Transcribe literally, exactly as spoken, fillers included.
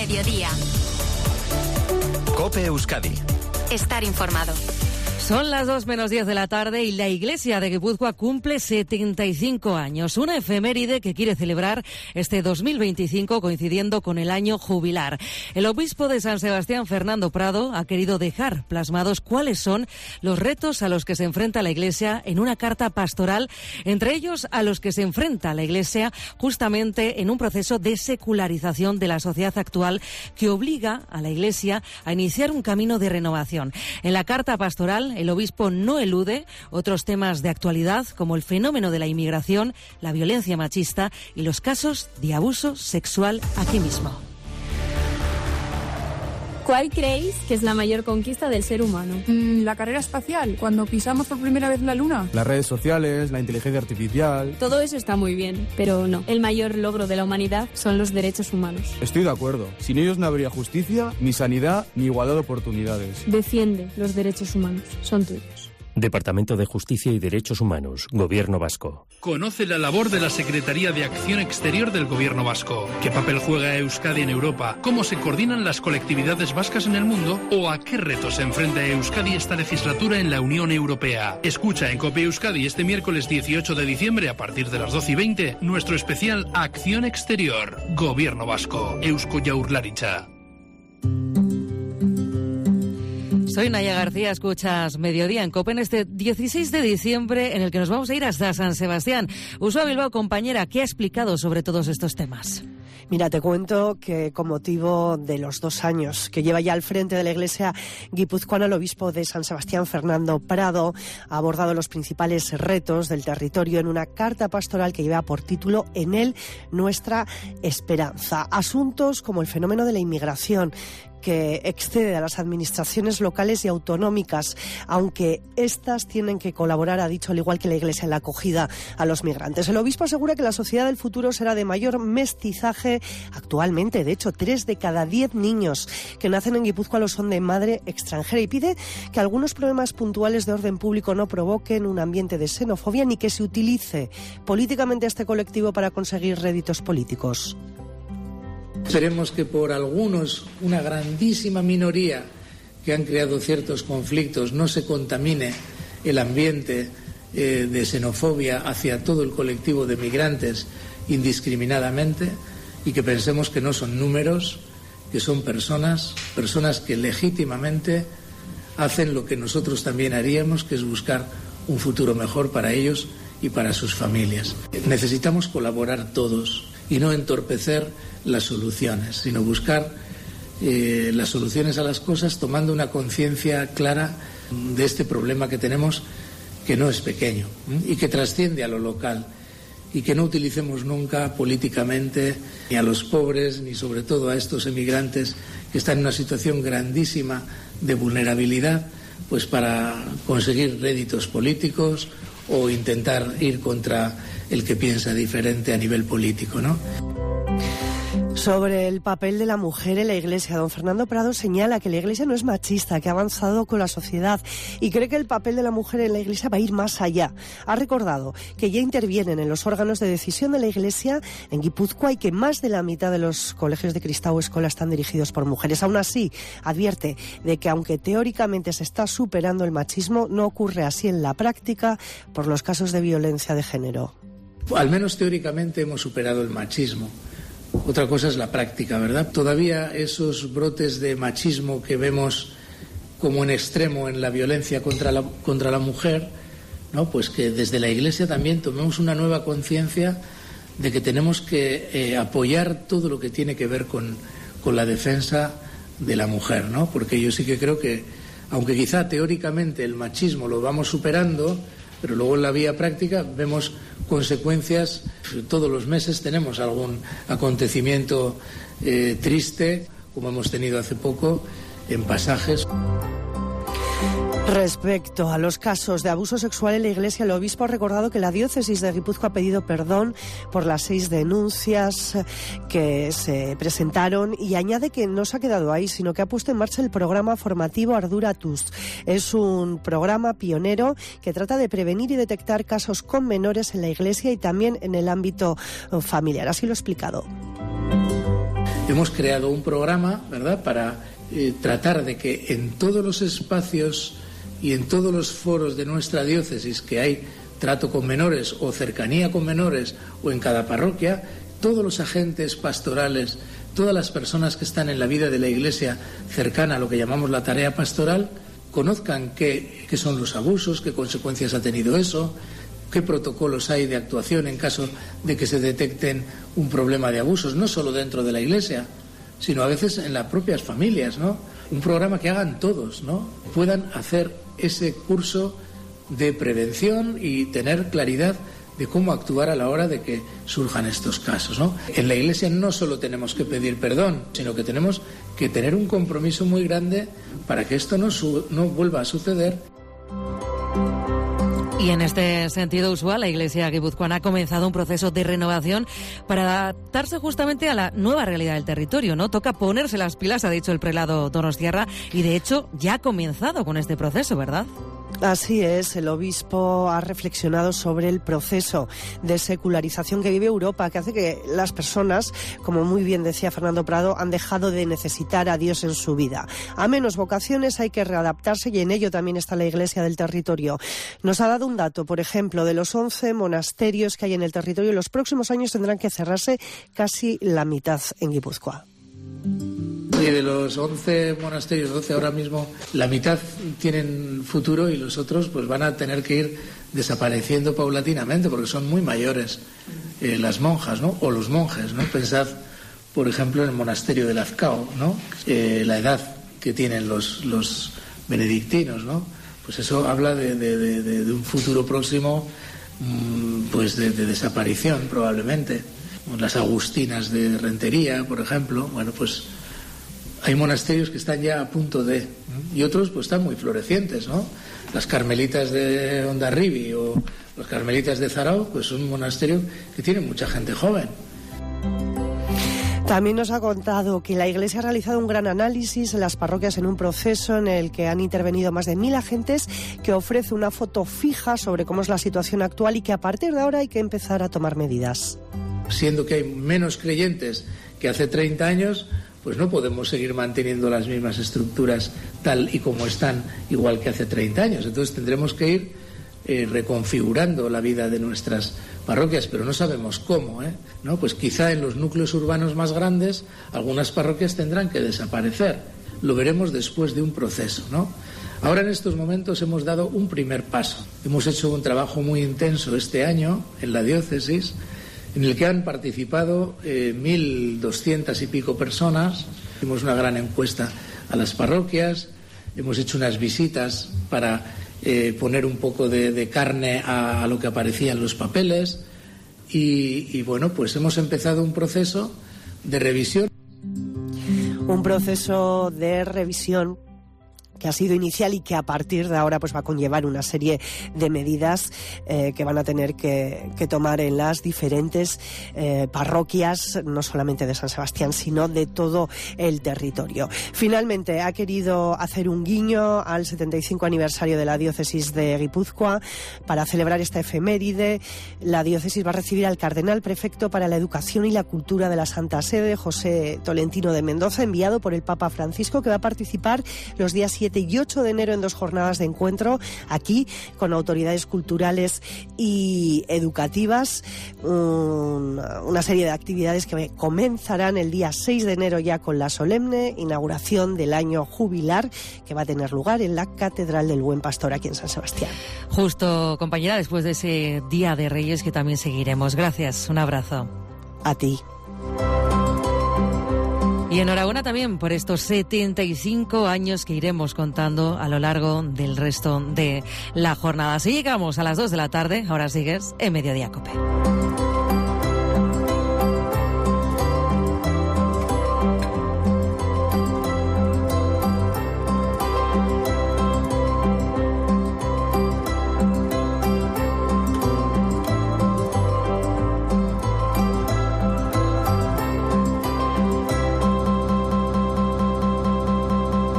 mediodía. COPE Euskadi. Estar informado. Son las dos menos diez de la tarde y la Iglesia de Guipúzcoa cumple setenta y cinco años. Una efeméride que quiere celebrar este dos mil veinticinco coincidiendo con el año jubilar. El obispo de San Sebastián, Fernando Prado, ha querido dejar plasmados cuáles son los retos a los que se enfrenta la Iglesia en una carta pastoral, entre ellos a los que se enfrenta la Iglesia justamente en un proceso de secularización de la sociedad actual que obliga a la Iglesia a iniciar un camino de renovación. En la carta pastoral, el obispo no elude otros temas de actualidad como el fenómeno de la inmigración, la violencia machista y los casos de abuso sexual aquí mismo. ¿Cuál creéis que es la mayor conquista del ser humano? Mm, la carrera espacial, cuando pisamos por primera vez la luna. Las redes sociales, la inteligencia artificial. Todo eso está muy bien, pero no. El mayor logro de la humanidad son los derechos humanos. Estoy de acuerdo. Sin ellos no habría justicia, ni sanidad, ni igualdad de oportunidades. Defiende los derechos humanos. Son tuyos. Departamento de Justicia y Derechos Humanos, Gobierno Vasco. Conoce la labor de la Secretaría de Acción Exterior del Gobierno Vasco. ¿Qué papel juega Euskadi en Europa? ¿Cómo se coordinan las colectividades vascas en el mundo? ¿O a qué retos se enfrenta Euskadi esta legislatura en la Unión Europea? Escucha en COPE Euskadi este miércoles dieciocho de diciembre a partir de las doce y veinte nuestro especial Acción Exterior, Gobierno Vasco, Eusko Jaurlaritza. Soy Naya García, escuchas Mediodía en COPE en este dieciséis de diciembre en el que nos vamos a ir hasta San Sebastián. Ursula Bilbao, compañera, ¿qué ha explicado sobre todos estos temas? Mira, te cuento que con motivo de los dos años que lleva ya al frente de la Iglesia guipuzcoana, el obispo de San Sebastián, Fernando Prado, ha abordado los principales retos del territorio en una carta pastoral que lleva por título En él nuestra esperanza. Asuntos como el fenómeno de la inmigración, que excede a las administraciones locales y autonómicas, aunque éstas tienen que colaborar, ha dicho, al igual que la Iglesia, en la acogida a los migrantes. El obispo asegura que la sociedad del futuro será de mayor mestizaje. Actualmente, de hecho, tres de cada diez niños que nacen en Guipúzcoa lo son de madre extranjera, y pide que algunos problemas puntuales de orden público no provoquen un ambiente de xenofobia ni que se utilice políticamente a este colectivo para conseguir réditos políticos. Esperemos que por algunos, una grandísima minoría que han creado ciertos conflictos, no se contamine el ambiente eh, de xenofobia hacia todo el colectivo de migrantes indiscriminadamente, y que pensemos que no son números, que son personas, personas que legítimamente hacen lo que nosotros también haríamos, que es buscar un futuro mejor para ellos y para sus familias. Necesitamos colaborar todos y no entorpecer las soluciones, sino buscar eh, las soluciones a las cosas tomando una conciencia clara de este problema que tenemos, que no es pequeño, ¿eh? y que trasciende a lo local, y que no utilicemos nunca políticamente ni a los pobres ni sobre todo a estos emigrantes que están en una situación grandísima de vulnerabilidad, pues para conseguir réditos políticos o intentar ir contra el que piensa diferente a nivel político, ¿no? Sobre el papel de la mujer en la Iglesia, don Fernando Prado señala que la Iglesia no es machista, que ha avanzado con la sociedad y cree que el papel de la mujer en la Iglesia va a ir más allá. Ha recordado que ya intervienen en los órganos de decisión de la Iglesia en Guipúzcoa y que más de la mitad de los colegios de Kristau Eskola están dirigidos por mujeres. Aún así, advierte de que aunque teóricamente se está superando el machismo, no ocurre así en la práctica por los casos de violencia de género. Al menos teóricamente hemos superado el machismo. Otra cosa es la práctica, ¿verdad? Todavía esos brotes de machismo que vemos como en extremo en la violencia contra la, contra la mujer, ¿no? Pues que desde la Iglesia también tomemos una nueva conciencia de que tenemos que eh, apoyar todo lo que tiene que ver con, con la defensa de la mujer, ¿no? Porque yo sí que creo que, aunque quizá teóricamente el machismo lo vamos superando, pero luego en la vía práctica vemos consecuencias. Todos los meses tenemos algún acontecimiento eh, triste, como hemos tenido hace poco en Pasajes. Respecto a los casos de abuso sexual en la Iglesia, el obispo ha recordado que la diócesis de Guipúzcoa ha pedido perdón por las seis denuncias que se presentaron y añade que no se ha quedado ahí, sino que ha puesto en marcha el programa formativo Arduratus. Es un programa pionero que trata de prevenir y detectar casos con menores en la Iglesia y también en el ámbito familiar. Así lo ha explicado. Hemos creado un programa, ¿verdad?, para eh, tratar de que en todos los espacios y en todos los foros de nuestra diócesis que hay trato con menores o cercanía con menores o en cada parroquia, todos los agentes pastorales, todas las personas que están en la vida de la Iglesia cercana a lo que llamamos la tarea pastoral, conozcan qué, qué son los abusos, qué consecuencias ha tenido eso, qué protocolos hay de actuación en caso de que se detecten un problema de abusos, no solo dentro de la Iglesia, sino a veces en las propias familias, ¿no? Un programa que hagan todos, ¿no? Puedan hacer ese curso de prevención y tener claridad de cómo actuar a la hora de que surjan estos casos, ¿no? En la Iglesia no solo tenemos que pedir perdón, sino que tenemos que tener un compromiso muy grande para que esto no, su- no vuelva a suceder. Y en este sentido usual, la Iglesia guipuzcoana ha comenzado un proceso de renovación para adaptarse justamente a la nueva realidad del territorio, ¿no? Toca ponerse las pilas, ha dicho el prelado donostiarra, y de hecho ya ha comenzado con este proceso, ¿verdad? Así es, el obispo ha reflexionado sobre el proceso de secularización que vive Europa, que hace que las personas, como muy bien decía Fernando Prado, han dejado de necesitar a Dios en su vida. A menos vocaciones hay que readaptarse y en ello también está la Iglesia del territorio. Nos ha dado un dato, por ejemplo, de los once monasterios que hay en el territorio, en los próximos años tendrán que cerrarse casi la mitad en Guipúzcoa. Y de los once monasterios, doce ahora mismo, la mitad tienen futuro y los otros pues van a tener que ir desapareciendo paulatinamente porque son muy mayores eh, las monjas, ¿no? O los monjes, ¿no? Pensad, por ejemplo, en el monasterio de Lazcao, ¿no? Eh, la edad que tienen los, los benedictinos, ¿no? Pues eso habla de, de, de, de un futuro próximo, mmm, pues de, de desaparición probablemente. Las agustinas de Rentería, por ejemplo, bueno, pues hay monasterios que están ya a punto de, y otros pues están muy florecientes, ¿no? Las carmelitas de Hondarribi o las carmelitas de Zarao, pues son un monasterio que tiene mucha gente joven. También nos ha contado que la Iglesia ha realizado un gran análisis en las parroquias en un proceso en el que han intervenido más de mil agentes, que ofrece una foto fija sobre cómo es la situación actual y que a partir de ahora hay que empezar a tomar medidas. Siendo que hay menos creyentes que hace treinta años, pues no podemos seguir manteniendo las mismas estructuras tal y como están, igual que hace treinta años. Entonces tendremos que ir eh, reconfigurando la vida de nuestras parroquias, pero no sabemos cómo, ¿eh? ¿No? Pues quizá en los núcleos urbanos más grandes algunas parroquias tendrán que desaparecer. Lo veremos después de un proceso, ¿no? Ahora en estos momentos hemos dado un primer paso. Hemos hecho un trabajo muy intenso este año en la diócesis, en el que han participado eh, mil doscientas y pico personas. Hicimos una gran encuesta a las parroquias, hemos hecho unas visitas para eh, poner un poco de, de carne a, a lo que aparecía en los papeles y, y bueno, pues hemos empezado un proceso de revisión. Un proceso de revisión que ha sido inicial y que a partir de ahora pues va a conllevar una serie de medidas eh, que van a tener que, que tomar en las diferentes eh, parroquias, no solamente de San Sebastián, sino de todo el territorio. Finalmente ha querido hacer un guiño al setenta y cinco aniversario de la diócesis de Guipúzcoa. Para celebrar esta efeméride, la diócesis va a recibir al cardenal prefecto para la educación y la cultura de la Santa Sede, José Tolentino de Mendoza, enviado por el Papa Francisco, que va a participar los días siete y ocho de enero en dos jornadas de encuentro aquí con autoridades culturales y educativas, una, una serie de actividades que comenzarán el día seis de enero ya con la solemne inauguración del año jubilar que va a tener lugar en la Catedral del Buen Pastor aquí en San Sebastián. Justo, compañera, después de ese Día de Reyes que también seguiremos. Gracias, un abrazo. A ti. Y enhorabuena también por estos setenta y cinco años que iremos contando a lo largo del resto de la jornada. Así llegamos a las dos de la tarde, ahora sigues en Mediodía COPE.